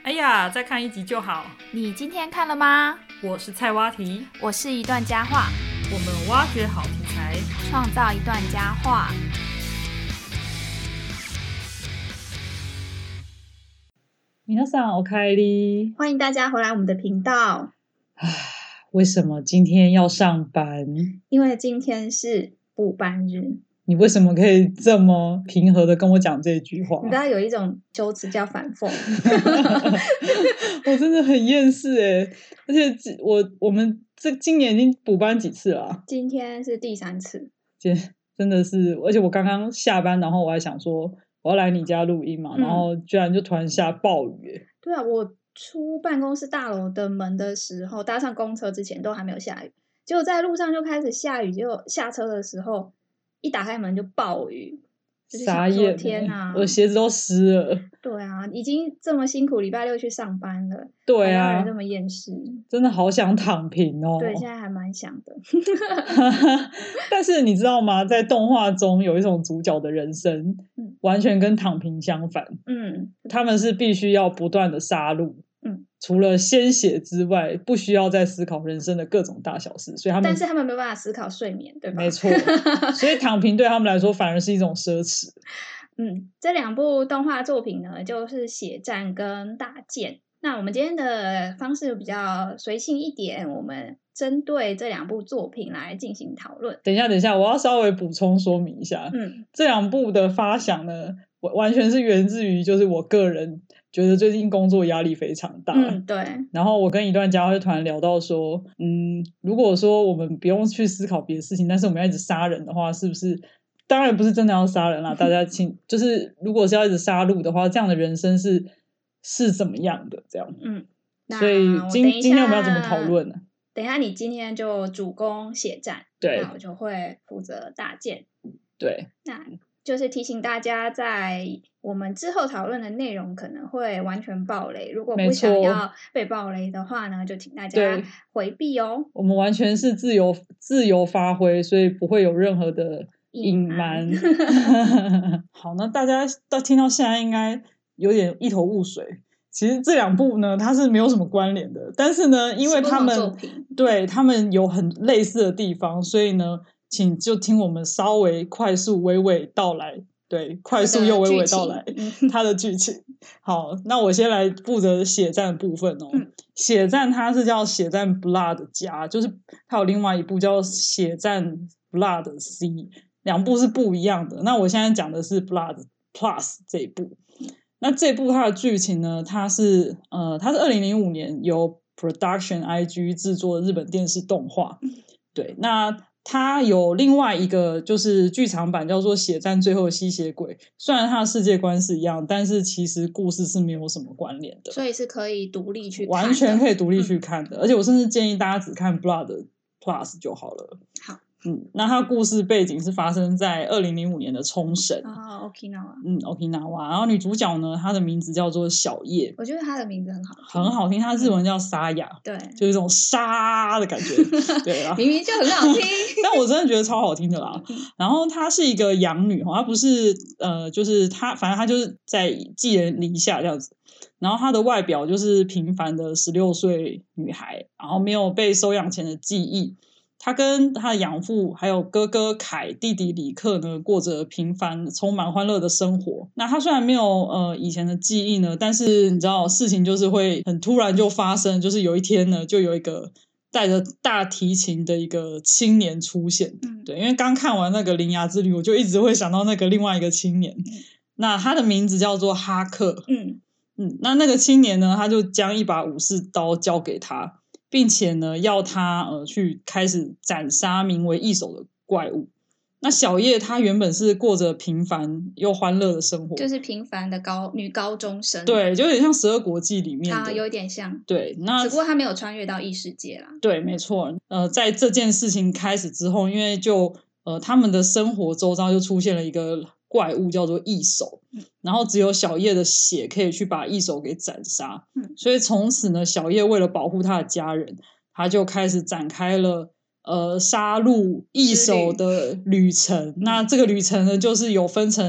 哎呀，再看一集就好。 你今天看了吗？ 我是菜蛙题， 我是一段佳话， 我们挖掘好题材， 创造一段佳话。 皆さんおかえり。 欢迎大家回来我们的频道。 为什么今天要上班？ 因为今天是补班日。 你为什么可以这么平和的跟我讲这句话？ 你知道有一种修辞叫反讽。 我真的很厌世耶，而且我们今年已经补班几次了啊？ 今天是第3次。 真的是，而且我刚刚下班，然后我还想说我要来你家录音嘛，然后居然就突然下暴雨耶。 对啊，我出办公室大楼的门的时候，搭上公车之前都还没有下雨，结果在路上就开始下雨，结果下车的时候一打开门就暴雨， 傻眼耶， 天啊， 我的鞋子都湿了。 对啊，已经这么辛苦，礼拜六去上班了， 对啊， 还让人这么厌世， 真的好想躺平哦。 对，现在还蛮想的。 但是你知道吗？在动画中有一种主角的人生，完全跟躺平相反。他们是必须要不断的杀戮。除了鲜血之外，不需要再思考人生的各种大小事，所以但是他们没有办法思考睡眠，对吧？ 没错，所以躺平对他们来说反而是一种奢侈。 这2部动画作品呢，就是血战跟大剑。那我们今天的方式比较随性一点，我们针对这2部作品来进行讨论。 等一下，我要稍微补充说明一下。这2部的发想呢，完全是源自于就是我个人觉得最近工作压力非常大。 对。 然后我跟一段佳慧团聊到说，如果说我们不用去思考别的事情，但是我们要一直杀人的话，是不是？当然不是真的要杀人啦，大家就是如果是要一直杀戮的话，这样的人生是怎么样的？这样。所以今天我们要怎么讨论呢？ 等一下，你今天就主攻血战， 对， 那我就会负责大剑。 对， 那就是提醒大家，在我们之后讨论的内容可能会完全爆雷，如果不想要被爆雷的话呢，就请大家回避哦。 我们完全是自由发挥，所以不会有任何的隐瞒。好，那大家听到现在应该有点一头雾水。其实这2部呢，它是没有什么关联的，但是呢，因为他们有很类似的地方，所以呢，请就听我们稍微快速娓娓道来。对，快速又娓娓道来它的剧情。好，那我先来负责血战的部分哦。血战它是叫血战 Blood 加，就是它有另外一部叫血战 Blood C，2部是不一样的。那我现在讲的是 Blood Plus 这一部。那这部它的剧情呢，它是2005年由 Production IG 制作的日本电视动画。对，那它有另外一个就是剧场版叫做《血战最后的吸血鬼》，虽然它的世界观是一样，但是其实故事是没有什么关联的， 所以是可以独立去看的， 完全可以独立去看的。而且我甚至建议大家只看 Blood Plus 就好了。 好。 那它故事背景是发生在2005年的冲绳。 Okinawa。 Okinawa。然后女主角呢，她的名字叫做小叶。 我觉得她的名字很好听， 很好听。她日文叫沙雅。 对， 就是一种沙的感觉。对啊， 明明就很好听。 但我真的觉得超好听的啦。然后她是一个养女，她不是就是她，反正她就是在寄人篱下这样子。然后她的外表就是平凡的16岁女孩，然后没有被收养前的记忆。他跟他的养父还有哥哥凯、弟弟李克呢，过着平凡充满欢乐的生活。那他虽然没有以前的记忆呢，但是你知道事情就是会很突然就发生。就是有一天呢，就有一个带着大提琴的一个青年出现。对，因为刚看完那个《铃芽之旅》，我就一直会想到那个另外一个青年。那他的名字叫做哈克。那个青年呢，他就将一把武士刀交给他，并且呢，要他去开始斩杀名为异手的怪物。那小叶她原本是过着平凡又欢乐的生活， 就是平凡的女高中生。 对，就有点像12国记里面的， 有点像。 对，那只不过她没有穿越到异世界啦。 对，没错。在这件事情开始之后，因为就他们的生活周遭就出现了一个怪物叫做异手。然后只有小叶的血可以去把异手给斩杀。所以从此呢，小叶为了保护他的家人，他就开始展开了杀戮异手的旅程。那这个旅程呢，就是有分成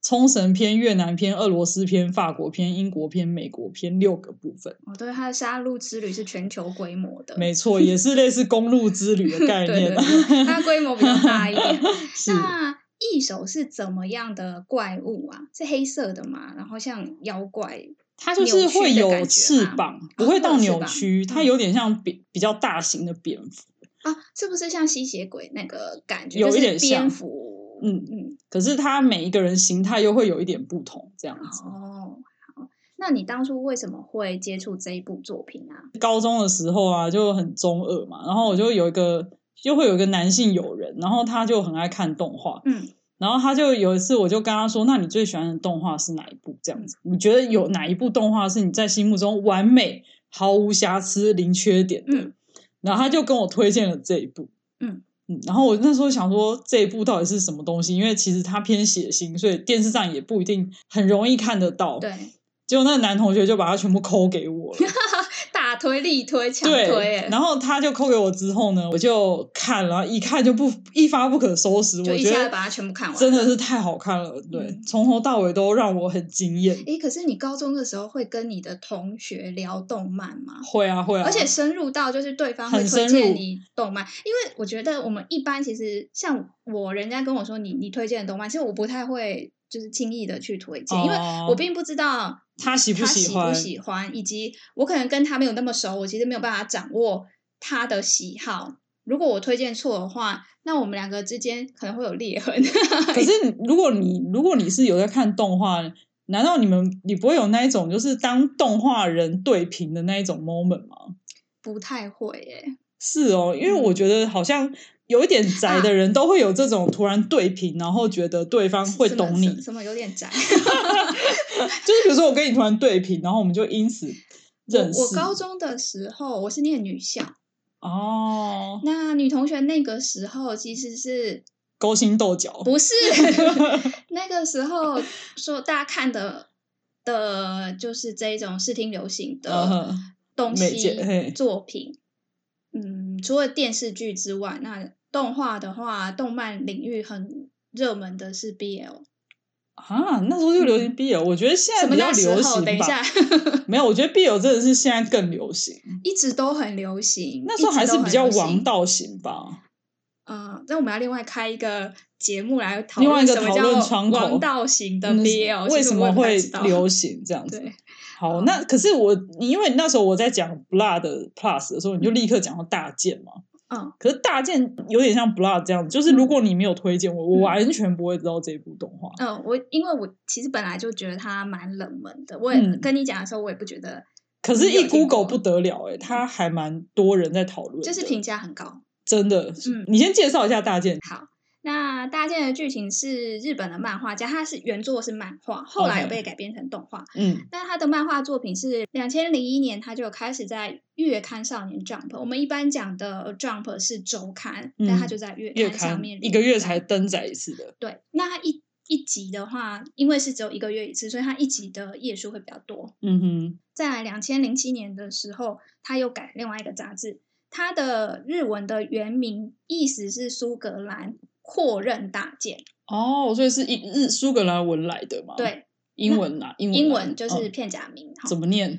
冲绳篇、越南篇、俄罗斯篇、法国篇、英国篇、美国篇6个部分。 对，它的杀戮之旅是全球规模的， 没错，也是类似公路之旅的概念。 对，它规模比较大一点。 是。 那异手是怎么样的怪物啊？是黑色的吗？然后像妖怪， 它就是会有翅膀，不会到扭曲，它有点像比较大型的蝙蝠啊，是不是像吸血鬼那个感觉？ 有一点像蝙蝠。 可是它每一个人形态又会有一点不同，这样子。 好，那你当初为什么会接触这一部作品啊？ 高中的时候啊，就很中二嘛，然后我就会有一个男性友人，然后他就很爱看动画，然后他就有一次我就跟他说，那你最喜欢的动画是哪一部？这样子，你觉得有哪一部动画是你在心目中完美、毫无瑕疵、零缺点的？然后他就跟我推荐了这一部。然后我那时候想说这一部到底是什么东西，因为其实它偏血腥，所以电视上也不一定很容易看得到。 对， 结果那个男同学就把它全部抠给我了。 大推力推强推。 对，然后他就抠给我之后呢，我就看了，一看就一发不可收拾， 就一下把它全部看完了， 真的是太好看了。对，从头到尾都让我很惊艳。 可是你高中的时候会跟你的同学聊动漫吗？ 会啊， 而且深入到就是对方会推荐你动漫，因为我觉得我们一般其实像人家跟我说你推荐的动漫，其实我不太会就是轻易的去推荐，因为我并不知道他喜不喜欢，以及我可能跟他没有那么熟，我其实没有办法掌握他的喜好。如果我推荐错的话，那我们两个之间可能会有裂痕。 可是如果你是有在看动画，难道你不会有那一种就是当动画人对评的那一种 moment 吗？ 不太会耶。 是哦，因为我觉得好像有一点宅的人都会有这种突然对评，然后觉得对方会懂你。 什么有点宅？ 就是比如说我跟你突然对评，然后我们就因此认识。 我高中的时候我是念女校哦， 那女同学那个时候其实是勾心斗角， 不是那个时候说大家看的就是这种视听流行的东西作品。除了电视剧之外，那动画的话，动漫领域很热门的是 BL。 啊，那时候就流行 BL，我觉得现在比较流行吧。 等一下， 没有，我觉得 BL 真的是现在更流行， 一直都很流行。 那时候还是比较王道型吧。 那我们要另外开一个节目来讨论什么叫王道型的 BL， 为什么会流行这样子？ 对， 好，那可是因为那时候我在讲 Blood Plus 的时候，你就立刻讲到大剑嘛。可是大剑有点像 Blood 这样子，就是如果你没有推荐我完全不会知道这部动画。 因为我其实本来就觉得它蛮冷门的，我也跟你讲的时候，我也不觉得。 可是，一 Google 不得了它还蛮多人在讨论， 就是评价很高， 真的。你先介绍一下大剑。 好。那大剑的剧情是日本的漫画家，他是原作是漫画，后来有被改编成动画。但他的漫画作品是2001年他就开始在月刊少年 Jump。我们一般讲的 Jump 是周刊，但他就在月刊上面一个月才登载一次的。 对，那他一集的话，因为是只有1个月一次，所以他一集的页数会比较多。在2007年的时候，他又改另外一个杂志，他的日文的原名意思是苏格兰阔刃大剑。 所以是苏格兰文来的嘛？ 对， 英文啊， 英文就是片假名。 怎么念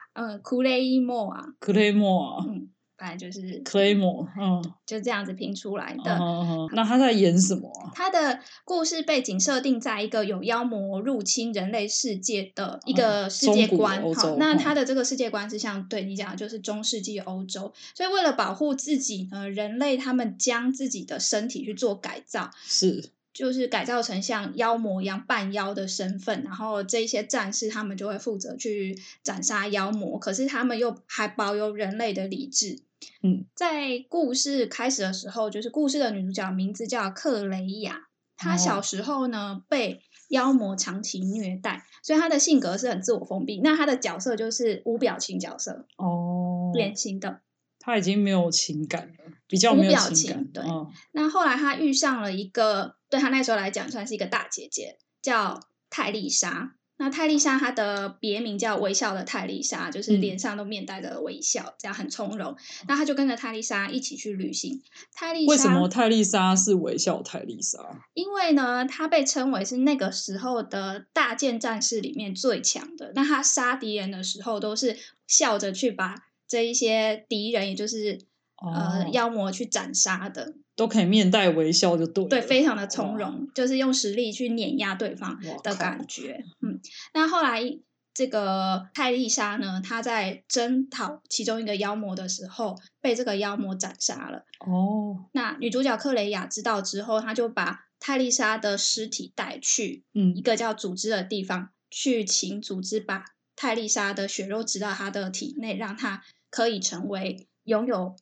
？Claymore。 Claymore。 本来就是 Claymore。 就这样子拼出来的。 那他在演什么啊？ 他的故事背景设定在一个有妖魔入侵人类世界的一个世界观。好，那他的这个世界观是像对你讲的就是中世纪欧洲，所以为了保护自己呢，人类他们将自己的身体去做改造，就是改造成像妖魔一样半妖的身份，然后这些战士他们就会负责去斩杀妖魔，可是他们又还保有人类的理智。在故事开始的时候，就是故事的女主角名字叫克雷亚，她小时候呢被妖魔长期虐待，所以她的性格是很自我封闭。那她的角色就是无表情角色，典型的。 他已经没有情感了，比较没有情感。 对。那后来他遇上了一个对他那时候来讲算是一个大姐姐，叫泰丽莎。 那泰丽莎她的别名叫微笑的泰丽莎，就是脸上都面带着微笑，这样很从容。那她就跟着泰丽莎一起去旅行。泰丽莎为什么泰丽莎是微笑泰丽莎？ 因为呢，她被称为是那个时候的大剑战士里面最强的。那她杀敌人的时候，都是笑着去把这一些敌人，也就是妖魔去斩杀的。 都可以面带微笑就对了， 对，非常的从容，就是用实力去碾压对方的感觉。那后来这个泰丽莎呢，她在征讨其中一个妖魔的时候，被这个妖魔斩杀了。那女主角克雷雅知道之后，她就把泰丽莎的尸体带去一个叫组织的地方，去请组织把泰丽莎的血肉植到她的体内，让她可以成为拥有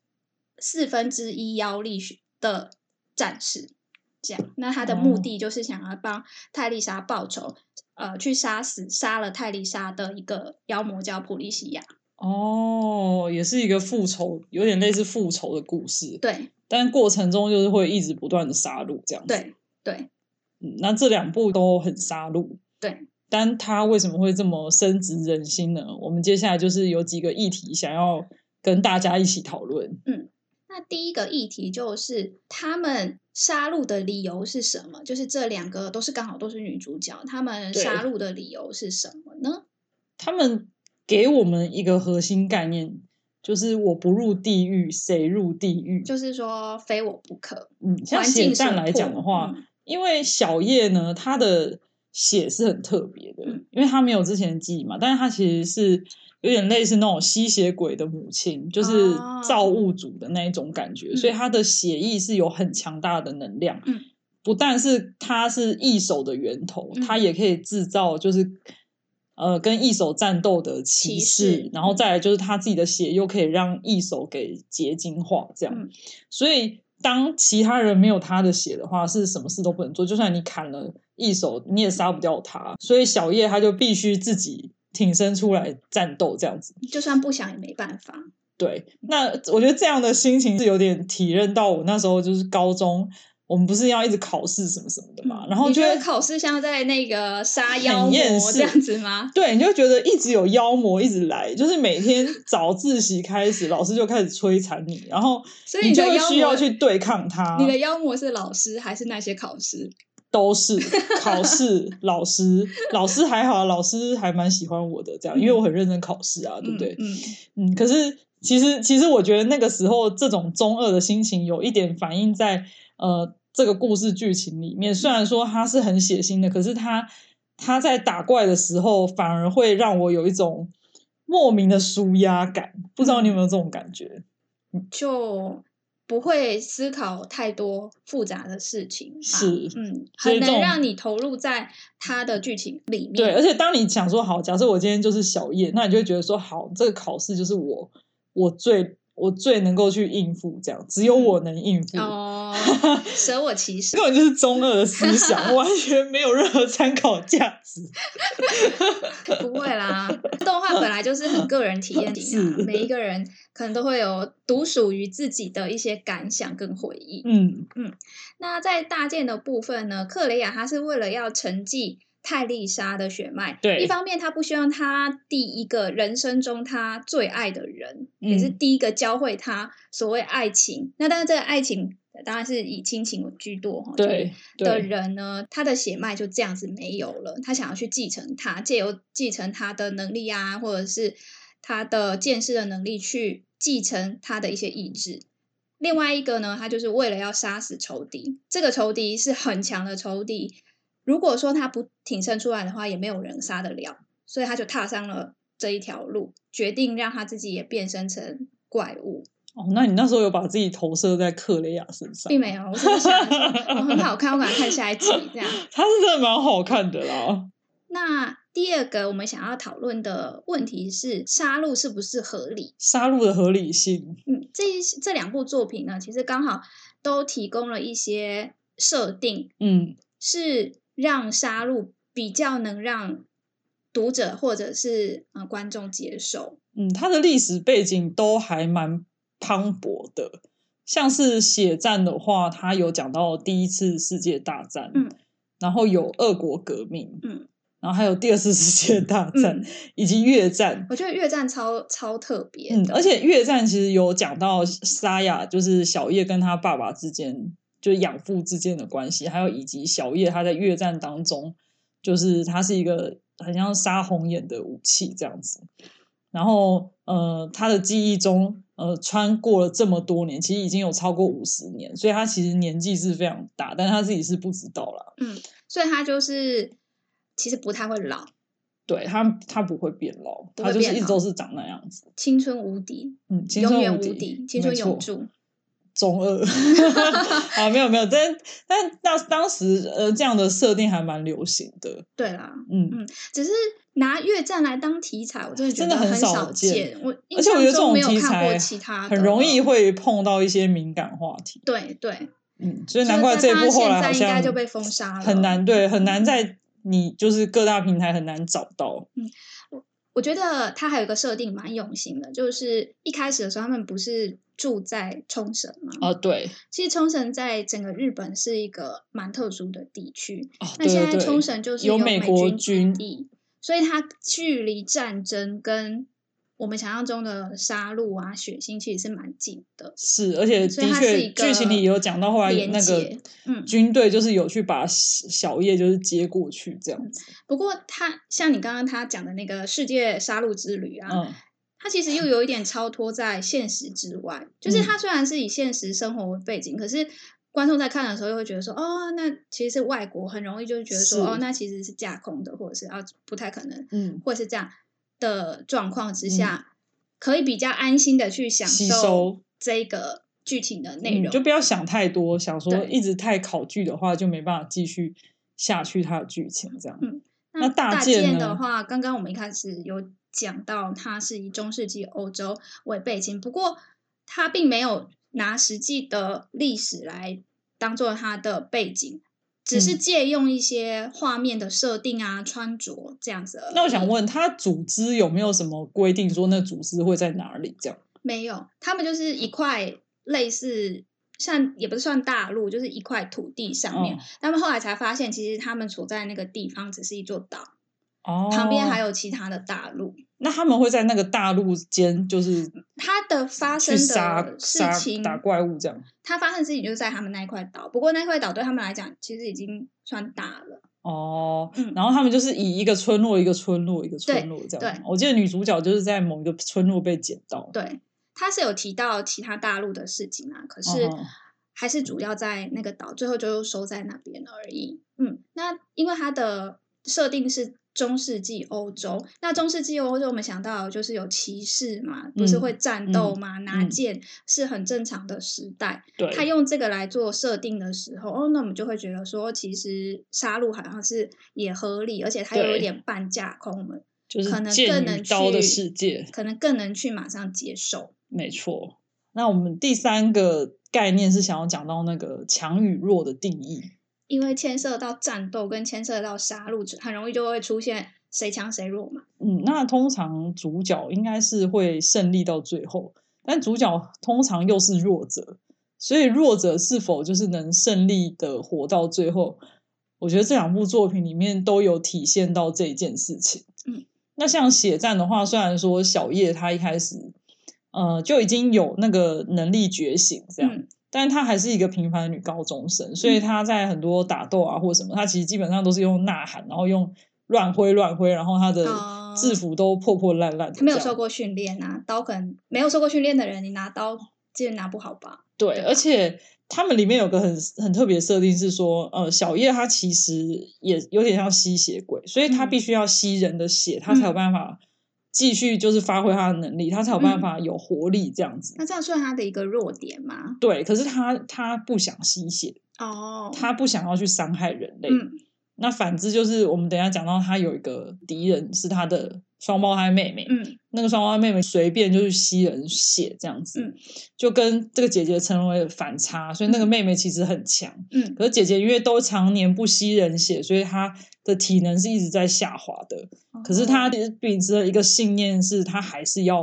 1/4妖力的战士。这样，那他的目的就是想要帮泰丽莎报仇，去杀了泰丽莎的一个妖魔叫普利西亚。 也是一个复仇，有点类似复仇的故事。 对， 但过程中就是会一直不断的杀戮这样子。 对， 那这2部都很杀戮。 对， 但他为什么会这么深植人心呢？我们接下来就是有几个议题想要跟大家一起讨论。 那第一个议题就是他们杀戮的理由是什么？就是这2个刚好都是女主角，他们杀戮的理由是什么呢？ 他们给我们一个核心概念，就是我不入地狱谁入地狱， 就是说非我不可。 像血战来讲的话，因为小叶呢他的血是很特别的，因为他没有之前的记忆嘛，但是他其实是有点类似那种吸血鬼的母亲，就是造物主的那一种感觉，所以他的血液是有很强大的能量。不但是他是异手的源头，他也可以制造就是跟异手战斗的骑士，然后再来就是他自己的血又可以让异手给结晶化，这样。所以当其他人没有他的血的话，是什么事都不能做，就算你砍了异手，你也杀不掉他。所以小叶他就必须自己挺身出来战斗，这样子， 就算不想也没办法。 对，那我觉得这样的心情是有点体认到我那时候就是高中，我们不是要一直考试什么什么的嘛，然后你觉得考试像在那个杀妖魔这样子吗？ 对，你就觉得一直有妖魔一直来，就是每天早自习开始，老师就开始摧残你，然后你就需要去对抗他。 你的妖魔是老师还是那些考试？ 都是考试老师还好，老师还蛮喜欢我的这样，因为我很认真考试啊，对不对？可是其实我觉得那个时候这种中二的心情有一点反映在这个故事剧情里面，虽然说它是很血腥的，可是他在打怪的时候反而会让我有一种莫名的抒压感，不知道你有没有这种感觉？ 就不会思考太多复杂的事情， 是， 很能让你投入在他的剧情里面。 对，而且当你想说好，假设我今天就是小叶，那你就会觉得说好，这个考试就是我最能够去应付，这样只有我能应付。 舍我其谁， 根本就是中二的思想，完全没有任何参考价值。 不会啦，动画本来就是很个人体验的，每一个人可能都会有独属于自己的一些感想跟回忆。那在大剑的部分呢，克雷雅她是为了要承继泰丽莎的血脉， 对， 一方面他不希望他第一个人生中他最爱的人，也是第一个教会他所谓爱情。那当然这个爱情当然是以亲情居多对的人呢，他的血脉就这样子没有了，他想要去继承他，借由继承他的能力啊，或者是他的剑士的能力去继承他的一些意志。另外一个呢，他就是为了要杀死仇敌，这个仇敌是很强的仇敌，如果说他不挺身出来的话，也没有人杀得了，所以他就踏上了这一条路，决定让他自己也变身成怪物。 那你那时候有把自己投射在克雷雅身上？ 并没有，我只是想说很好看，我赶快看下一集这样。 他是真的蛮好看的啦。 那第二个我们想要讨论的问题是，杀戮是不是合理？ 杀戮的合理性。 这2部作品呢，其实刚好都提供了一些设定，是让杀戮比较能让读者或者是观众接受。 它的历史背景都还蛮磅礴的，像是血战的话，它有讲到第1次世界大战，然后有俄国革命， 然后还有第二次世界大战，以及越战。 我觉得越战超特别而且越战其实有讲到沙雅就是小叶跟他爸爸之间，就是养父之间的关系，还有以及小叶他在越战当中，就是他是一个很像杀红眼的武器这样子。然后他的记忆中穿过了这么多年，其实已经有超过50年，所以他其实年纪是非常大，但是他自己是不知道啦。 所以他就是其实不太会老。 对，他不会变老，他就是一直都是长那样子， 青春无敌， 青春永远无敌，青春永驻。 中二啊，没有，但当时这样的设定还蛮流行的。 对啦，只是拿越战来当题材，我真的觉得很少见。 而且我觉得这种题材很容易会碰到一些敏感话题。 对， 所以难怪这部后来好像应该就被封杀了， 很难在你就是各大平台很难找到。 我觉得他还有一个设定蛮用心的，就是一开始的时候他们不是住在冲绳吗？ 对， 其实冲绳在整个日本是一个蛮特殊的地区。 那现在冲绳就是有美国军基地，所以它距离战争跟我们想象中的杀戮啊、血腥其实是蛮近的。 是，而且的确剧情里有讲到后来那个军队就是有去把小叶就是接过去这样子。 不过他像你刚刚他讲的那个世界杀戮之旅啊，它其实又有一点超脱在现实之外，就是它虽然是以现实生活为背景，可是观众在看的时候又会觉得说，那其实是外国，很容易就觉得说，那其实是架空的，或者是不太可能，或者是这样的状况之下，可以比较安心的去享受这个剧情的内容， 就不要想太多，想说一直太考据的话，就没办法继续下去它的剧情这样。那大剑的话，刚刚我们一开始有讲到，它是以中世纪欧洲为背景，不过它并没有拿实际的历史来当做它的背景，只是借用一些画面的设定啊、穿着这样子而已。 那我想问，它组织有没有什么规定说那组织会在哪里？这样没有，他们就是一块类似。像也不是算大陆，就是一块土地上面。他们后来才发现，其实他们所在那个地方只是一座岛，旁边还有其他的大陆。 那他们会在那个大陆间，就是它的发生的事情打怪物这样。 它发生的事情就是在他们那一块岛，不过那块岛对他们来讲，其实已经算大了。 然后他们就是以一个村落一个村落一个村落这样。 对， 我记得女主角就是在某一个村落被捡到。 对。他是有提到其他大陆的事情啊，可是还是主要在那个岛，最后就收在那边而已。那因为它的设定是中世纪欧洲，那中世纪欧洲我们想到就是有骑士嘛，不是会战斗嘛，拿剑是很正常的时代。他用这个来做设定的时候，那我们就会觉得说，其实杀戮好像是也合理，而且它有一点半架空，我们就是可能更能刀的世界， 可能更能去马上接受。 没错。那我们第三个概念是想要讲到那个强与弱的定义， 因为牵涉到战斗跟牵涉到杀戮，很容易就会出现谁强谁弱嘛。 那通常主角应该是会胜利到最后，但主角通常又是弱者，所以弱者是否就是能胜利的活到最后，我觉得这两部作品里面都有体现到这一件事情。那像血战的话，虽然说小叶他一开始就已经有那个能力觉醒这样，但是她还是一个平凡的女高中生，所以她在很多打斗啊或什么，她其实基本上都是用呐喊，然后用乱挥，然后她的制服都破破烂烂的。 她没有受过训练啊，刀可能没有受过训练的人，你拿刀基本拿不好吧？ 对，而且他们里面有个很特别的设定是说，小叶她其实也有点像吸血鬼，所以她必须要吸人的血，她才有办法继续就是发挥他的能力，他才有办法有活力这样子。 那这样算他的一个弱点吗？ 对，可是他不想吸血他不想要去伤害人类。那反之就是我们等一下讲到他有一个敌人是他的双胞胎妹妹，那个双胞胎妹妹随便就是吸人血这样子，就跟这个姐姐成为反差，所以那个妹妹其实很强，可是姐姐因为都常年不吸人血，所以她的体能是一直在下滑的，可是她秉持了一个信念是她还是要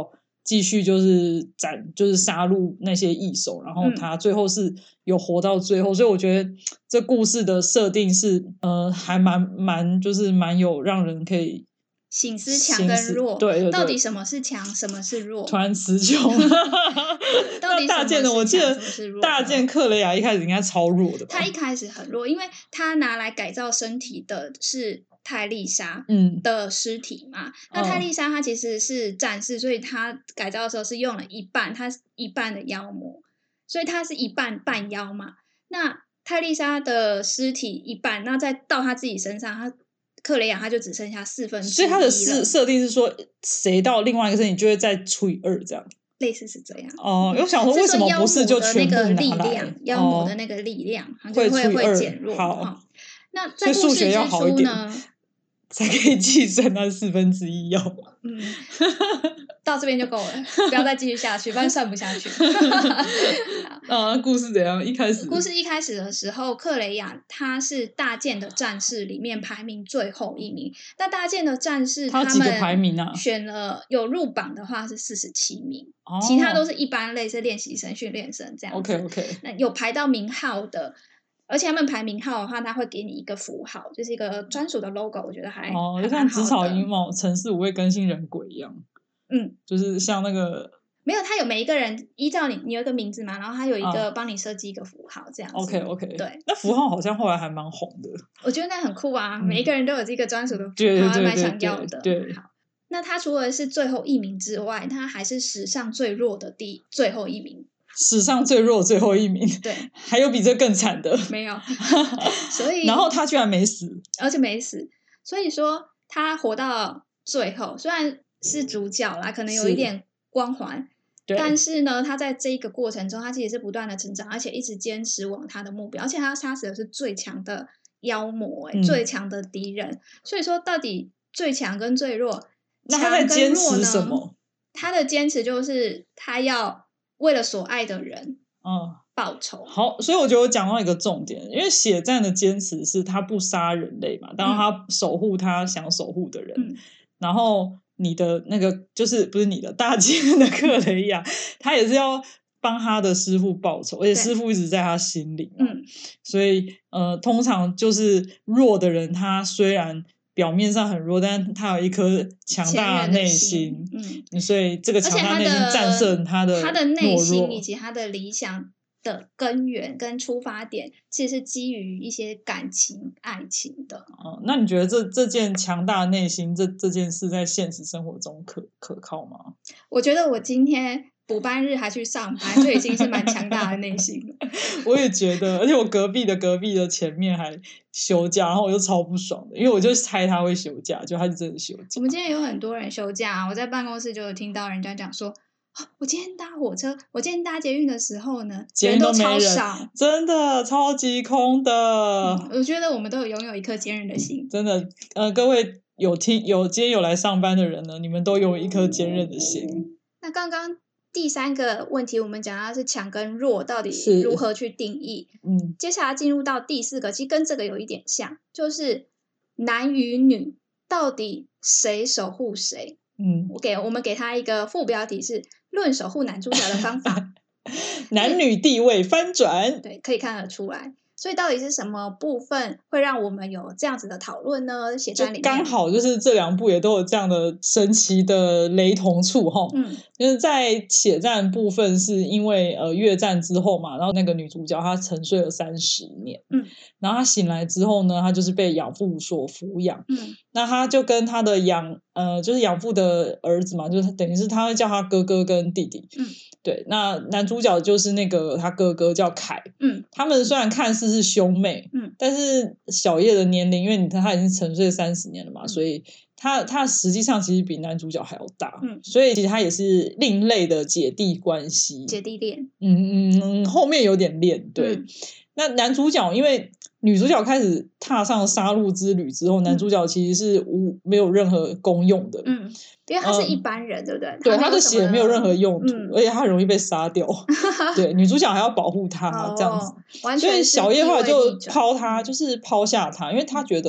继续就是杀戮那些异手，然后他最后是有活到最后，所以我觉得这故事的设定是还蛮就是蛮有让人可以省思强跟弱， 对， 到底什么是强，什么是弱？ 突然词穷。 到底大剑的，我记得大剑克雷亚一开始应该超弱的吧？ 他一开始很弱，因为他拿来改造身体的是泰丽莎的尸体嘛。那泰丽莎她其实是战士，所以她改造的时候是用了她一半的妖魔，所以她是一半半妖嘛。那泰丽莎的尸体一半，那再到她自己身上，克雷亚他就只剩下1/4了。 所以他的设定是说，谁到另外一个身体就会再除以2这样。 类似是这样哦，我想说为什么不是就全部拿来？ 妖魔的那个力量会减弱。 好， 那在故事之初呢， 才可以计算那1/4妖。 到这边就够了，不要再继续下去，不然算不下去。 故事怎样？ 故事一开始的时候，克雷亚他是大剑的战士里面排名最后一名。那大剑的战士他们几个排名啊？ 选了有入榜的话是47名，其他都是一般类似练习生、训练生这样子。 OK， 那有排到名号的。而且他们排名号的话，他会给你一个符号，就是一个专属的 logo， 我觉得还就像紫草银毛城市5位更新人鬼一样。就是像那个没有，他有每一个人依照你有一个名字嘛，然后他有一个帮你设计一个符号这样子。 OK， 对， 那符号好像后来还蛮红的。 我觉得那很酷啊，每一个人都有这个专属的符号，还蛮想要的。 对， 好，那他除了是最后一名之外，他还是史上最弱的最后一名。 史上最弱最后一名， 对， 还有比这更惨的没有？所以， 然后他居然没死， 而且没死，所以说他活到最后，虽然是主角啦，可能有一点光环，但是呢，他在这个过程中，他其实是不断的成长，而且一直坚持往他的目标，而且他杀死的是最强的妖魔，最强的敌人。所以说，到底最强跟最弱， 那他在坚持什么？ 他的坚持就是他要为了所爱的人报仇。 好，所以我觉得我讲到一个重点，因为血战的坚持是他不杀人类嘛，当然他守护他想守护的人，然后你的那个就是不是你的大剑的克雷亚，他也是要帮他的师父报仇，而且师父一直在他心里嘛，所以通常就是弱的人，他虽然表面上很弱，但是他有一颗强大的内心，所以这个强大内心战胜他的内心以及他的理想的根源跟出发点，其实是基于一些感情、爱情的。 那你觉得这件强大的内心，这件事在现实生活中可靠吗？ 我觉得我今天补班日还去上班，就已经是蛮强大的内心了。 我也觉得，而且我隔壁的前面还休假，然后我就超不爽的，因为我就猜他会休假，就他就真的休假。 我们今天有很多人休假，我在办公室就有听到人家讲说，我今天搭火车，我今天搭捷运的时候呢，人都超少， 真的超级空的。 我觉得我们都有拥有一颗坚韧的心， 真的。各位今天有来上班的人呢，你们都有一颗坚韧的心。 那刚刚第3个问题，我们讲到是强跟弱到底如何去定义。接下来进入到第4个，其实跟这个有一点像，就是男与女到底谁守护谁。我们给他一个副标题是论守护男主角的方法。 男女地位翻转， 对，可以看得出来。所以到底是什么部分会让我们有这样子的讨论呢？血战里面刚好就是这2部也都有这样的神奇的雷同处齁。就是在血战部分是因为越战之后嘛，然后那个女主角她沉睡了30年，然后她醒来之后呢，她就是被养父所抚养，那她就跟她的就是养父的儿子嘛，就是等于是他会叫他哥哥跟弟弟，对，那男主角就是那个他哥哥叫凯，他们虽然看似是兄妹，但是小叶的年龄，因为他已经沉睡30年了嘛，所以他实际上其实比男主角还要大，所以其实他也是另类的姐弟关系， 姐弟恋， 后面有点恋，对。那男主角因为女主角开始踏上杀戮之旅之后，男主角其实是没有任何功用的， 因为他是一般人，对不对？ 对，他的血没有任何用途，而且他很容易被杀掉。对，女主角还要保护他，这样子。所以小叶后来就抛下他，因为他觉得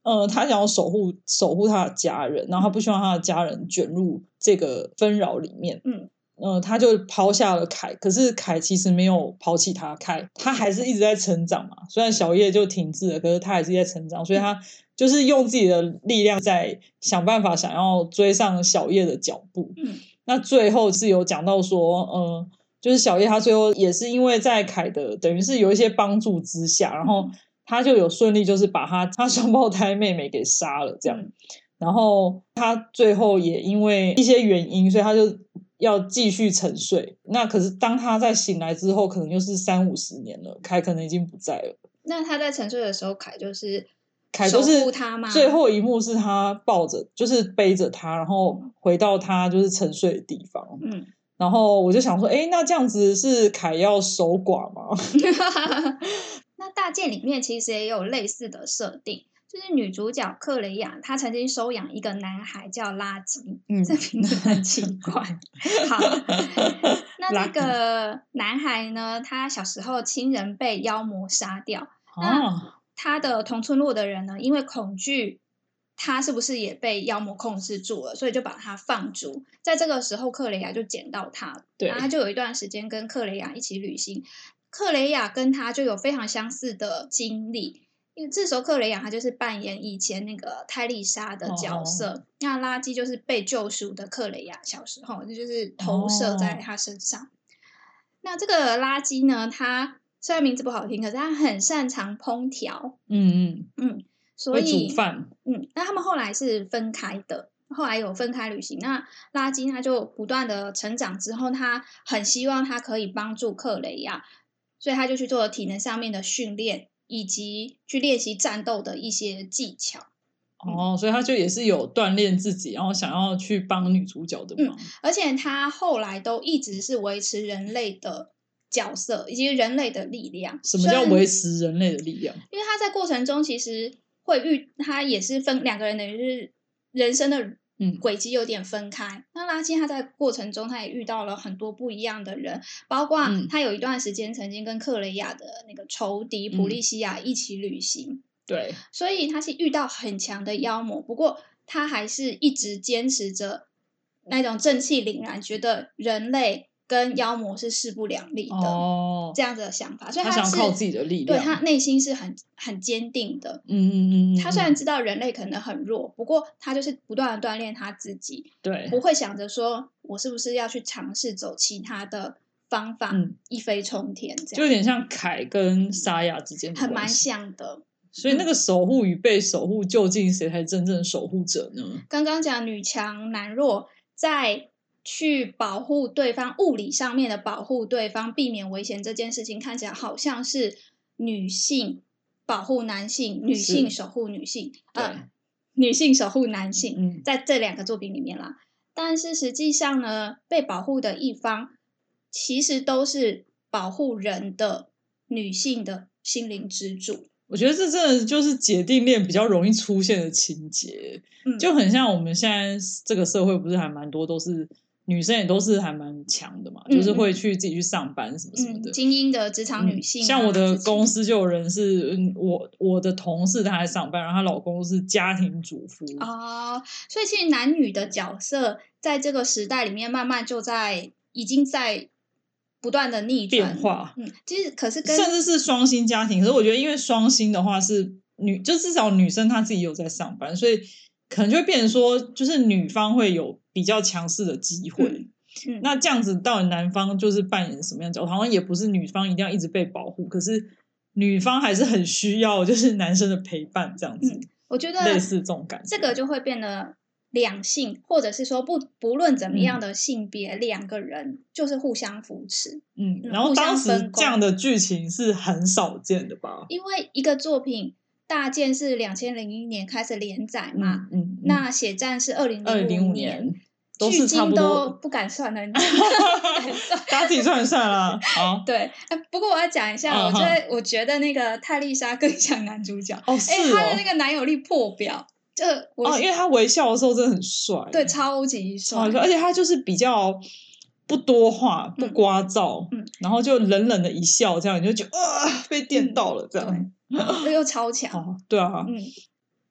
他想要守护他的家人，然后他不希望他的家人卷入这个纷扰里面。他就抛下了凯，可是凯其实没有抛弃他，他还是一直在成长嘛。虽然小叶就停滞了，可是他还是在成长，所以他就是用自己的力量在想办法想要追上小叶的脚步。那最后是有讲到说，就是小叶他最后也是因为在凯的等于是有一些帮助之下，然后他就有顺利就是把他双胞胎妹妹给杀了这样。然后他最后也因为一些原因，所以他就要继续沉睡。那可是当他在醒来之后，可能又是30-50年了，凯可能已经不在了。 那他在沉睡的时候，凯就是守护他吗？ 最后一幕是他抱着，就是背着他，然后回到他就是沉睡的地方。然后我就想说，那这样子是凯要守寡吗？ 那大剑里面其实也有类似的设定。就是女主角克雷亚，她曾经收养一个男孩叫垃圾，这名字很奇怪。好，那这个男孩呢，他小时候亲人被妖魔杀掉，那他的同村落的人呢，因为恐惧他是不是也被妖魔控制住了，所以就把他放逐。在这个时候，克雷亚就捡到他，然后他就有一段时间跟克雷亚一起旅行。克雷亚跟他就有非常相似的经历。因为这时候克雷亚他就是扮演以前那个泰丽莎的角色，那垃圾就是被救赎的克雷亚小时候，就是投射在他身上。那这个垃圾呢，他虽然名字不好听，可是他很擅长烹调，所以会煮饭， 那他们后来是分开的，后来有分开旅行。那垃圾他就不断的成长之后，他很希望他可以帮助克雷亚，所以他就去做体能上面的训练。以及去练习战斗的一些技巧。 所以他就也是有锻炼自己，然后想要去帮女主角的忙。 而且他后来都一直是维持人类的角色以及人类的力量。 什么叫维持人类的力量？ 因为他在过程中其实他也是分两个人，等于是人生的轨迹有点分开。那垃圾他在过程中他也遇到了很多不一样的人，包括他有一段时间曾经跟克雷亚的那个仇敌普利西亚一起旅行。 对， 所以他是遇到很强的妖魔，不过他还是一直坚持着那种正气凛然，觉得人类跟妖魔是势不两立的这样子的想法。所以他想靠自己的力量， 对，他内心是很坚定的。他虽然知道人类可能很弱，不过他就是不断的锻炼他自己， 对， 不会想着说我是不是要去尝试走其他的方法，一飞冲天这样。 就有点像凯跟沙雅之间的关系， 很蛮像的。 所以那个守护与被守护，究竟谁才是真正的守护者呢？ 刚刚讲女强男弱，在去保护对方物理上面的保护对方，避免危险这件事情，看起来好像是女性保护男性，女性守护女性，女性守护男性，在这两个作品里面啦。但是实际上呢，被保护的一方其实都是保护人的女性的心灵支柱。 我觉得这真的就是姐弟恋比较容易出现的情节，就很像我们现在这个社会不是还蛮多都是女生也都是还蛮强的嘛，就是会去自己去上班什么什么的， 精英的职场女性像我的公司就有人是我的同事她在上班，然后她老公是家庭主妇所以其实男女的角色在这个时代里面慢慢就已经在不断的逆转变化， 其实可是甚至是双薪家庭。可是我觉得，因为双薪的话是就至少女生她自己有在上班，所以可能就会变成说，就是女方会有比较强势的机会。那这样子，到底男方就是扮演什么样的角色？好像也不是女方一定要一直被保护，可是女方还是很需要就是男生的陪伴，这样子。 我觉得类似这种感觉， 这个就会变得。两性，或者是说不论怎么样的性别，两个人就是互相扶持。 然后当时这样的剧情是很少见的吧？ 因为一个作品大剑是2001年开始连载嘛，那血战是2005年， 都是差不多， 都不敢算了， 大家自己算一算啦。好， 对，不过我要讲一下，我觉得那个泰丽莎更像男主角她的那个男友力破表。 因为他微笑的时候真的很帅， 对，超级帅， 而且他就是比较不多话，不聒噪，然后就冷冷的一笑，这样你就觉得被电到了，这样又超强， 对啊，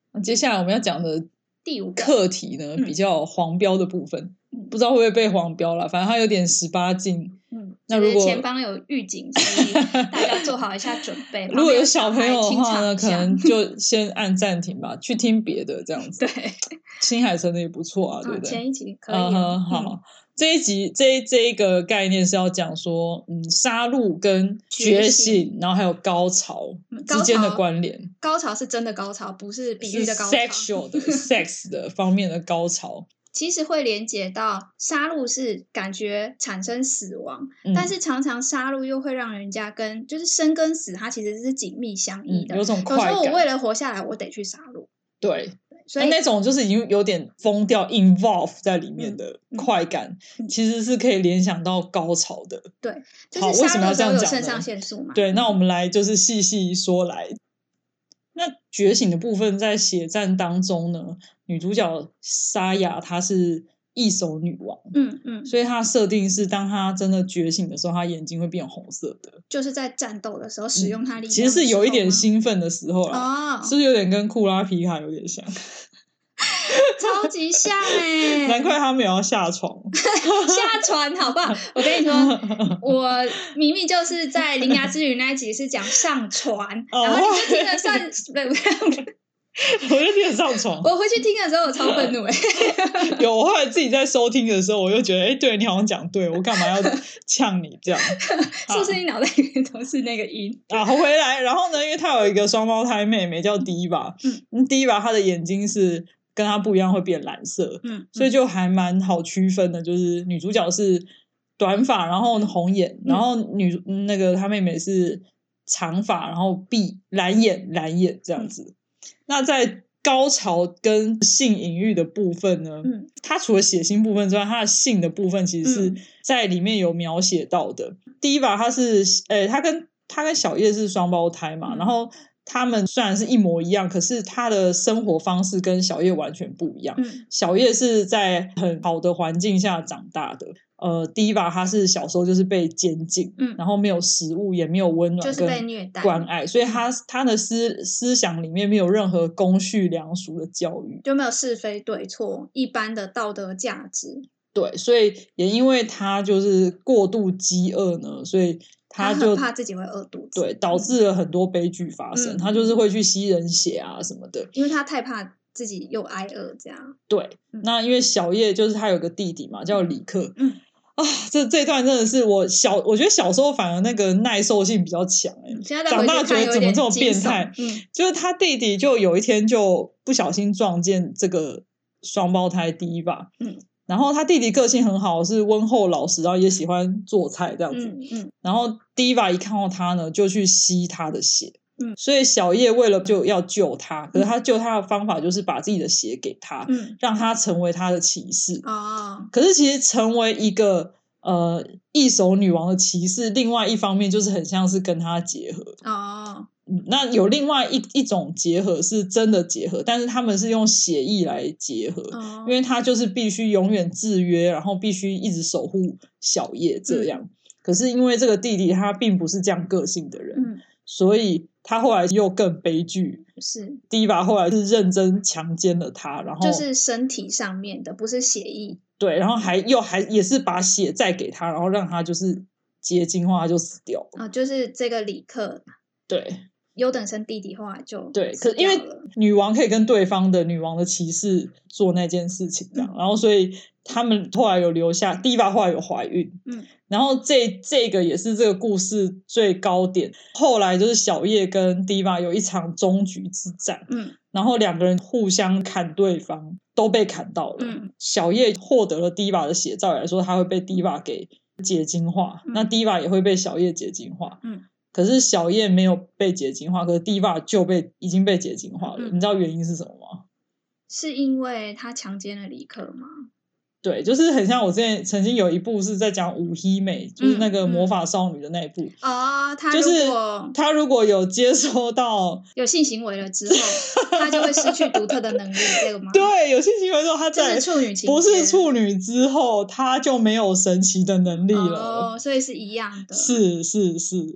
接下来我们要讲的第5个课题呢，比较黄标的部分，不知道会不会被黄标啦，反正它有点18禁。 那如果前方有预警，所以大家做好一下准备。 如果有小朋友的话呢，可能就先按暂停吧，去听别的这样子。 对， 新海诚的也不错啊，对不对？ 前一集可以好，这一集这一个概念是要讲说，杀戮跟觉醒，然后还有高潮之间的关联。 高潮是真的高潮，不是比喻的高潮， sexual 的sex 的方面的高潮。 其实会连结到杀戮是感觉产生死亡，但是常常杀戮又会让人家跟就是生跟死，它其实是紧密相依的。 有种快感。 有时候我为了活下来，我得去杀戮。 对， 所以那种就是已经有点疯掉 involve 在里面的快感，其实是可以联想到高潮的。 对，就是杀戮的时候有肾上腺素嘛。 对，那我们来就是细细说来。那觉醒的部分在血战当中呢，女主角沙雅她是异手女王，所以她设定是当她真的觉醒的时候，她眼睛会变红色的， 就是在战斗的时候使用她力量的时候， 其实是有一点兴奋的时候啦，是不是有点跟库拉皮卡有点像？ 超级像难怪他没有要下床。 下船好不好？我跟你说，我明明就是在《铃芽之旅》那一集是讲上船，然后你就听了我就听了上床。 我回去听的时候，我超愤怒有，我后来自己在收听的时候，我就觉得，对，你好像讲对，我干嘛要呛你这样？ 是不是你脑袋里面都是那个音啊？回来，然后呢，因为她有一个双胞胎妹妹叫Diva，Diva她的眼睛是跟她不一样，会变蓝色，所以就还蛮好区分的。就是女主角是短发，然后红眼，然后那个她妹妹是长发，然后蓝眼这样子。那在高潮跟性隐喻的部分呢，它除了血腥部分之外，它的性的部分其实是在里面有描写到的。第一把它是他跟小叶是双胞胎嘛，然后他们虽然是一模一样，可是他的生活方式跟小叶完全不一样。小叶是在很好的环境下长大的，第一把他是小时候就是被监禁，然后没有食物也没有温暖跟关爱，所以他的思想里面没有任何公序良俗的教育， 就没有是非对错一般的道德价值。 对，所以也因为他就是过度饥饿呢，所以他就很怕自己会饿肚子， 对，导致了很多悲剧发生。他就是会去吸人血啊什么的， 因为他太怕自己又挨饿这样。 对，那因为小叶就是他有个弟弟嘛，叫李克。这段真的是我觉得小时候反而那个耐受性比较强长大觉得怎么这么变态。就是他弟弟就有一天就不小心撞见这个双胞胎Diva，然后他弟弟个性很好，是温厚老实，然后也喜欢做菜这样子。然后Diva一看到他呢，就去吸他的血。所以小叶为了就要救他，可是他救他的方法就是把自己的血给他，让他成为他的骑士。可是其实成为一个异手女王的骑士，另外一方面就是很像是跟他结合。那有另外一种结合是真的结合，但是他们是用血意来结合，因为他就是必须永远制约，然后必须一直守护小叶这样。可是因为这个弟弟他并不是这样个性的人，所以他后来又更悲剧。是Diva后来是认真强奸了他，然后就是身体上面的，不是血意。 对，然后也是把血再给他，然后让他就是结晶化，他就死掉了。 就是这个李克。对。优等生弟弟后来就对，可因为女王可以跟对方的女王的骑士做那件事情这样，然后所以他们后来有留下Diva后来有怀孕，然后这个也是这个故事最高点。后来就是小叶跟Diva有一场终局之战，然后两个人互相砍对方，都被砍到了。小叶获得了Diva的血，照理来说他会被Diva给结晶化，那Diva也会被小叶结晶化。可是小叶没有被结晶化，可是Diva就已经被结晶化了。你知道原因是什么吗？ 是因为他强奸了李克吗？ 对，就是很像我之前曾经有一部是在讲五希美，就是那个魔法少女的那一部。他如果有接收到有性行为了之后，他就会失去独特的能力，这个吗？ 对，有性行为之后，他在就是处女情节， 不是处女之后，他就没有神奇的能力了。 所以是一样的。 是。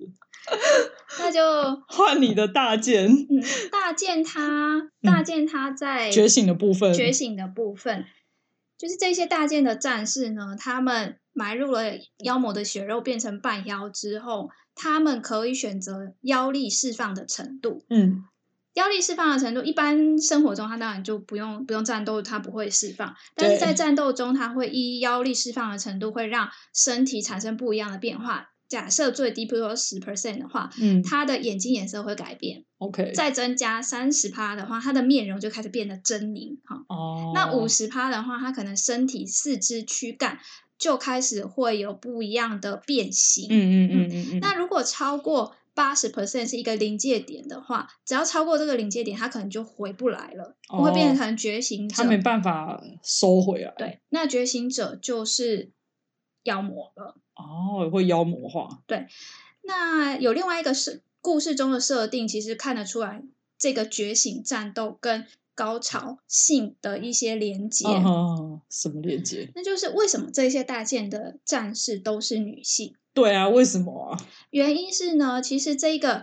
那就换你的大剑。 大剑他在觉醒的部分， 就是这些大剑的战士呢，他们埋入了妖魔的血肉，变成半妖之后，他们可以选择妖力释放的程度。妖力释放的程度，一般生活中他当然就不用战斗，他不会释放。但是在战斗中，他会依妖力释放的程度，会让身体产生不一样的变化。假设最低，比如说10% 的话，他的眼睛颜色会改变。 OK， 再增加30%的话，他的面容就开始变得狰狞。那50%的话，他可能身体、四肢、躯干就开始会有不一样的变形。那如果超过80% 是一个临界点的话，只要超过这个临界点，他可能就回不来了，会变成觉醒者， 他没办法收回来。 对，那觉醒者就是妖魔了。 会妖魔化。 对，那有另外一个故事中的设定，其实看得出来这个觉醒战斗跟高潮性的一些连结。 什么连结？ 那就是为什么这些大剑的战士都是女性？ 对啊，为什么啊？ 原因是呢，其实这个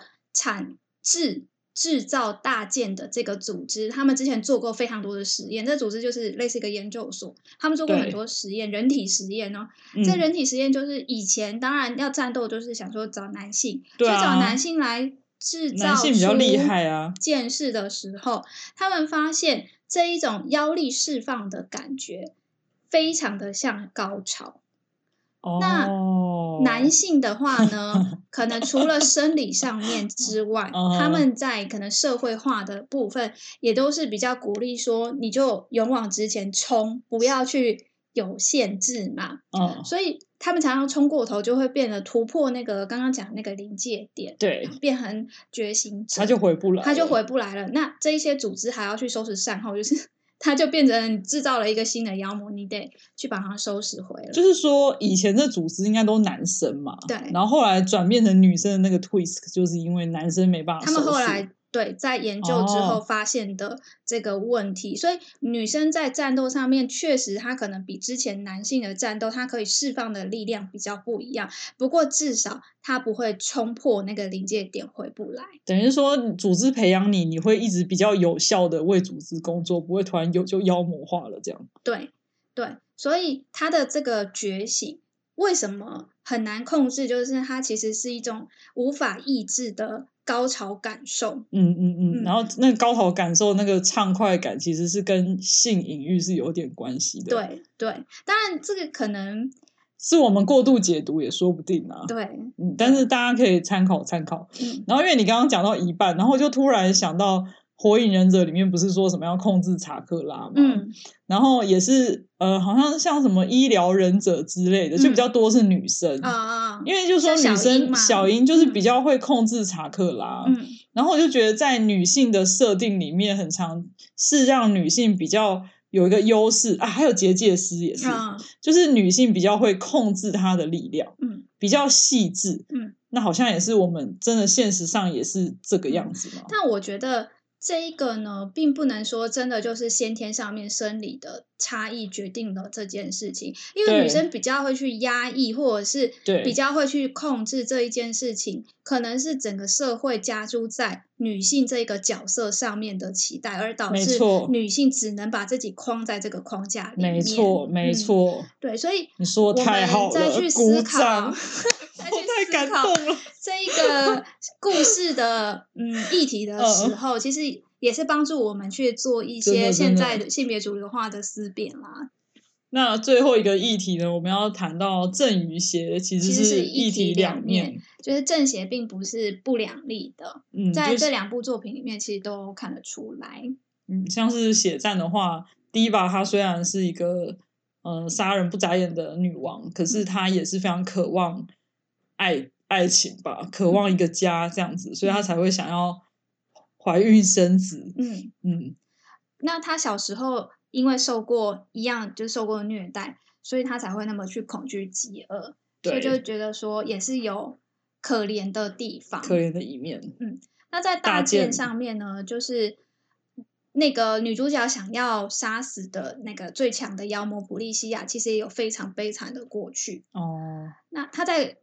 制造大剑的这个组织，他们之前做过非常多的实验。这组织就是类似一个研究所，他们做过很多实验，人体实验哦。这人体实验就是以前当然要战斗，就是想说找男性，所以找男性来制造出剑士的时候，他们发现这一种妖力释放的感觉非常的像高潮。那男性的话呢，可能除了生理上面之外，他们在可能社会化的部分也都是比较鼓励说，你就勇往直前冲，不要去有限制嘛。所以他们常常冲过头，就会变得突破那个刚刚讲那个临界点， 对， 变成觉醒者， 他就回不来了。那这一些组织还要去收拾善后，就是他就变成制造了一个新的妖魔，你得去把它收拾回来。 就是说，以前这组织应该都男生嘛， 对， 然后后来转变成女生的那个 twist， 就是因为男生没办法收拾。 他们后来对在研究之后发现的这个问题，所以女生在战斗上面确实她可能比之前男性的战斗，她可以释放的力量比较不一样。不过至少她不会冲破那个临界点回不来。 等于说，组织培养你会一直比较有效的为组织工作，不会突然就妖魔化了这样。 对，所以他的这个觉醒为什么很难控制？就是它其实是一种无法抑制的高潮感受。 然后那个高潮感受，那个畅快感，其实是跟性隐喻是有点关系的。 对，当然这个可能是我们过度解读也说不定啊。 对， 但是大家可以参考。然后因为你刚刚讲到一半，然后就突然想到火影忍者里面不是说什么要控制查克拉吗？然后也是好像像什么医疗忍者之类的，就比较多是女生因为就是说女生小樱就是比较会控制查克拉。然后我就觉得在女性的设定里面，很常是让女性比较有一个优势啊，还有结界师也是，就是女性比较会控制她的力量，比较细致。那好像也是我们真的现实上也是这个样子嘛。 但我觉得这一个呢，并不能说真的就是先天上面生理的差异决定了这件事情，因为女生比较会去压抑，或者是比较会去控制这一件事情，可能是整个社会加诸在女性这个角色上面的期待，而导致女性只能把自己框在这个框架里面。 没错， 对，所以你说太好了， 再去思考。 我太感动了。 这一个故事的议题的时候，其实也是帮助我们去做一些现在的性别主流化的思辨啦。 那最后一个议题呢，我们要谈到正与邪，其实是一体两面， 就是正邪并不是不两立的。在这两部作品里面，其实都看得出来。 像是血战的话，第一把她虽然是一个杀人不眨眼的女王，可是她也是非常渴望爱情吧，渴望一个家这样子，所以她才会想要怀孕生子。 那她小时候因为受过虐待，所以她才会那么去恐惧饥饿，所以就觉得说也是有可怜的地方， 可怜的一面。 那在大剑上面呢，就是那个女主角想要杀死的那个最强的妖魔普利西亚，其实也有非常悲惨的过去。那她在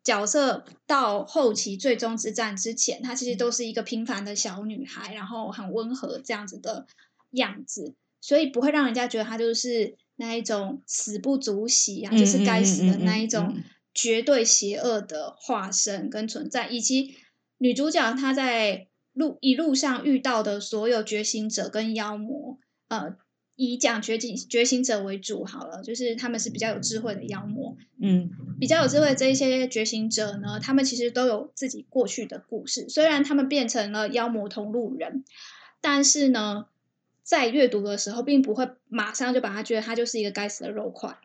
角色到后期最终之战之前，她其实都是一个平凡的小女孩，然后很温和这样子的样子，所以不会让人家觉得她就是那一种死不足惜啊，就是该死的那一种绝对邪恶的化身跟存在，以及女主角她在一路上遇到的所有觉醒者跟妖魔，以讲觉醒者为主好了，就是他们是比较有智慧的妖魔。比较有智慧的这一些觉醒者呢，他们其实都有自己过去的故事。虽然他们变成了妖魔同路人，但是呢，在阅读的时候，并不会马上就把他觉得他就是一个该死的肉块。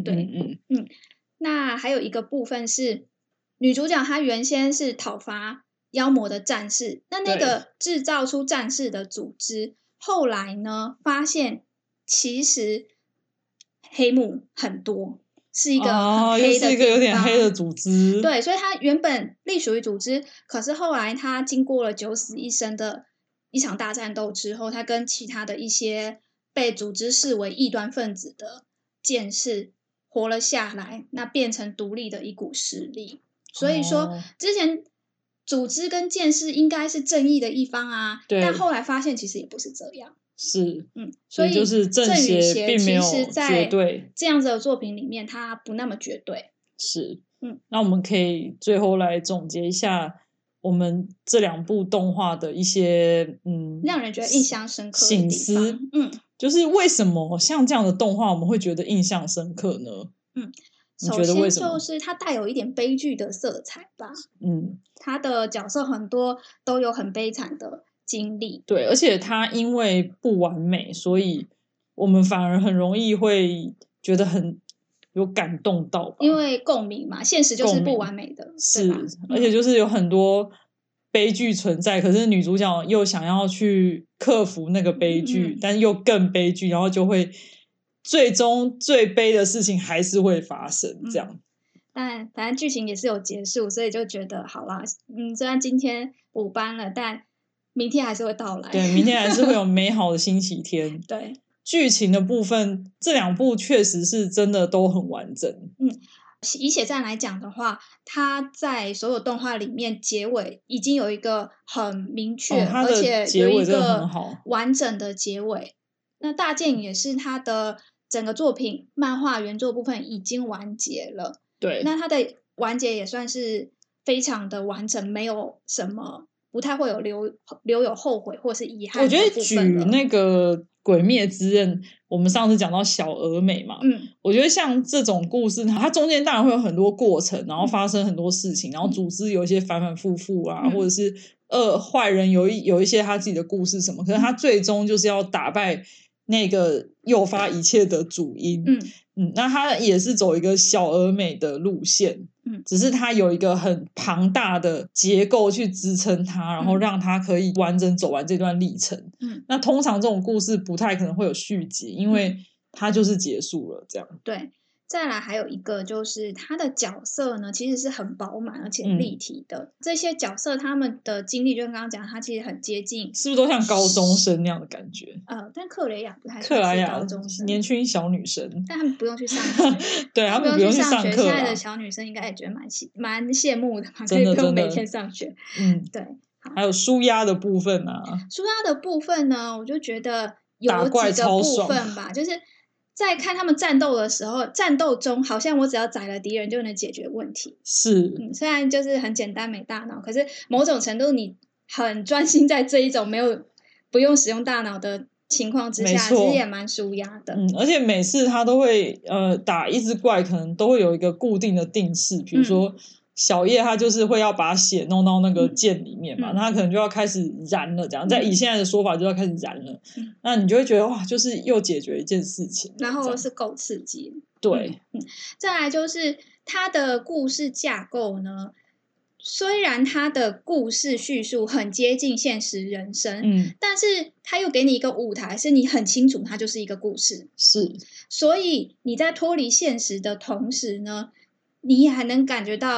那还有一个部分是，女主角她原先是讨伐妖魔的战士，那个制造出战士的组织，后来呢发现其实黑幕很多，是一个很黑的地方， 是一个有点黑的组织。 对，所以他原本隶属于组织，可是后来他经过了九死一生的一场大战斗之后，他跟其他的一些被组织视为异端分子的剑士活了下来，那变成独立的一股势力。所以说，之前组织跟剑士应该是正义的一方啊，但后来发现其实也不是这样。 所以就是正邪并没有绝对， 这样子的作品里面它不那么绝对。 那我们可以最后来总结一下我们这2部动画的一些让人觉得印象深刻的省思。就是为什么像这样的动画我们会觉得印象深刻呢？ 首先就是它带有一点悲剧的色彩吧。它的角色很多都有很悲惨的经历， 对，而且它因为不完美，所以我们反而很容易会觉得很有感动到吧， 因为共鸣嘛，现实就是不完美的， 是，而且就是有很多悲剧存在，可是女主角又想要去克服那个悲剧，但是又更悲剧，然后就会最终最悲的事情还是会发生，这样。 但反正剧情也是有结束，所以就觉得好啦，虽然今天补班了，但明天还是会到来。 对，明天还是会有美好的星期天。 对， 剧情的部分，这2部确实是真的都很完整。 以血战来讲的话，它在所有动画里面结尾已经有一个很明确，而且有一个完整的结尾。那大剑也是它的整个作品漫画原作部分已经完结了。 对， 那它的完结也算是非常的完整，没有什么不太会有留有后悔或是遗憾的部分了。 我觉得举那个鬼灭之刃，我们上次讲到小而美嘛，我觉得像这种故事，它中间当然会有很多过程，然后发生很多事情，然后组织有一些反反复复啊，或者是坏人有一些他自己的故事什么，可是他最终就是要打败那个诱发一切的主因。那他也是走一个小而美的路线，只是他有一个很庞大的结构去支撑他，然后让他可以完整走完这段历程。那通常这种故事不太可能会有续集，因为它就是结束了这样。 对，再来还有一个就是他的角色呢，其实是很饱满而且立体的。这些角色他们的经历，就跟刚刚讲，他其实很接近， 是不是都像高中生那样的感觉？ 但克雷亚不太克莱亚高中生， 年轻小女生， 但他们不用去上学。 对，他们不用去上课。 现在的小女生应该也觉得蛮羡慕的嘛，可以不用每天上学。对。 还有舒压的部分啊， 舒压的部分呢，我就觉得有几个部分吧，就是在看他们战斗的时候，战斗中好像我只要宰了敌人就能解决问题。 是， 虽然就是很简单没大脑，可是某种程度你很专心在这一种不用使用大脑的情况之下，其实也蛮舒压的。 而且每次他都会打一只怪，可能都会有一个固定的定式，比如说小叶他就是会要把血弄到那个剑里面嘛，那他可能就要开始燃了，这样在以现在的说法就要开始燃了。那你就会觉得哇，就是又解决一件事情， 然后是够刺激。 对， 再来就是他的故事架构呢，虽然他的故事叙述很接近现实人生，但是他又给你一个舞台，是你很清楚它就是一个故事。 是， 所以你在脱离现实的同时呢，你还能感觉到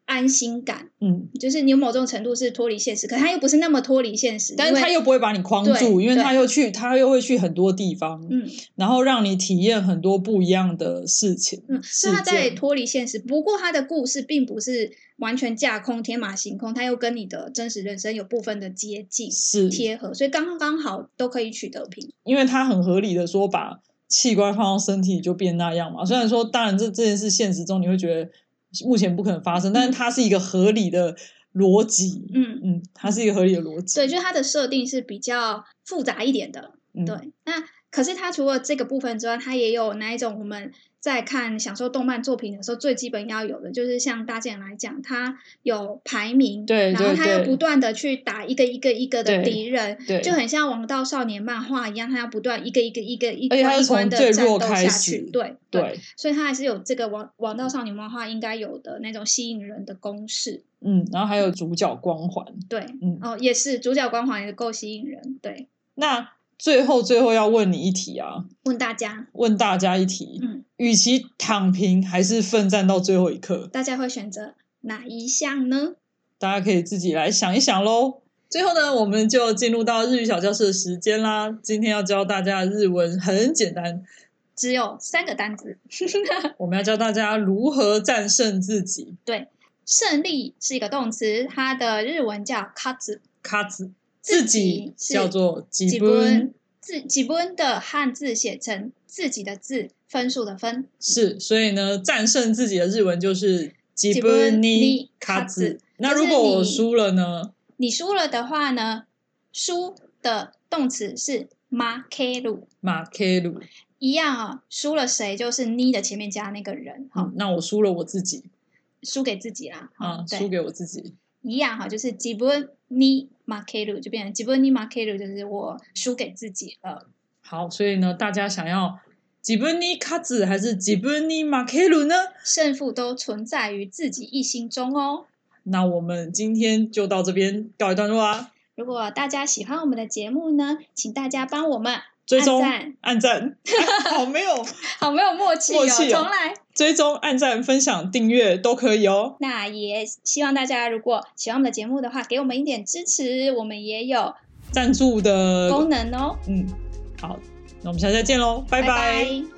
安心感， 就是你有某种程度是脱离现实，可是他又不是那么脱离现实， 但是他又不会把你框住，因为他又会去很多地方，然后让你体验很多不一样的事情， 所以他在脱离现实，不过他的故事并不是完全架空天马行空，他又跟你的真实人生有部分的接近是贴合，所以刚刚好都可以取得平， 因为他很合理的说把器官放到身体就变那样嘛，虽然说当然这件事现实中你会觉得目前不可能发生，但是它是一个合理的逻辑，它是一个合理的逻辑。 对，就它的设定是比较复杂一点的，对。那可是它除了这个部分之外，它也有那一种我们在享受动漫作品的时候最基本要有的，就是像大健来讲，它有排名， 对， 然后它要不断的去打一个一个的敌人，就很像王道少年漫画一样，它要不断一个关一关的战斗下去，对，所以它还是有这个王道少年漫画应该有的那种吸引人的公式， 然后还有主角光环， 对，也是主角光环也够吸引人，对。 那最后要问你一题啊，问大家一题，与其躺平还是奋战到最后一刻， 大家会选择哪一项呢？ 大家可以自己来想一想咯。最后呢，我们就进入到日语小教室的时间啦。今天要教大家的日文很简单， 只有3个单字我们要教大家如何战胜自己。 对，胜利是一个动词，它的日文叫勝つ， 自己叫做自分， 自分的汉字写成自己的字，分数的分， 是，所以呢，战胜自己的日文就是自分に勝つ。那如果我输了呢？ 你输了的话呢，输的动词是負ける，一样输了谁就是你的前面加那个人， 那我输了我自己， 输给自己啦， 输给我自己， 一样就是自分に負ける就变成自分に負ける，就是我输给自己了。 好，所以呢，大家想要自分に勝つ还是自分に負ける呢？ 胜负都存在于自己一心中哦。 那我们今天就到这边告一段落啊。 如果大家喜欢我们的节目呢，请大家帮我们追踪按赞好没有默契哦，重来， 追踪按赞分享订阅都可以哦。 那也希望大家如果喜欢我们的节目的话，给我们一点支持，我们也有赞助的功能哦。 好，那我们下次再见咯，拜拜。